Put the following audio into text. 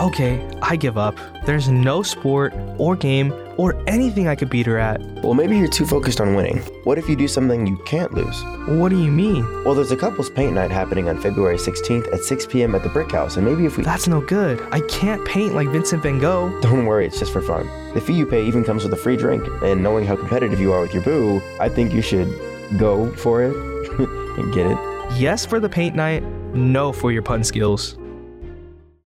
Okay, I give up. There's no sport or game or anything I could beat her at. Well, maybe you're too focused on winning. What if you do something you can't lose? What do you mean? Well, there's a couples paint night happening on February 16th at 6 p.m. at the Brick House, and maybe if we... That's no good. I can't paint like Vincent van Gogh. Don't worry, it's just for fun. The fee you pay even comes with a free drink, and knowing how competitive you are with your boo, I think you should go for it and get it. Yes for the paint night, no for your pun skills.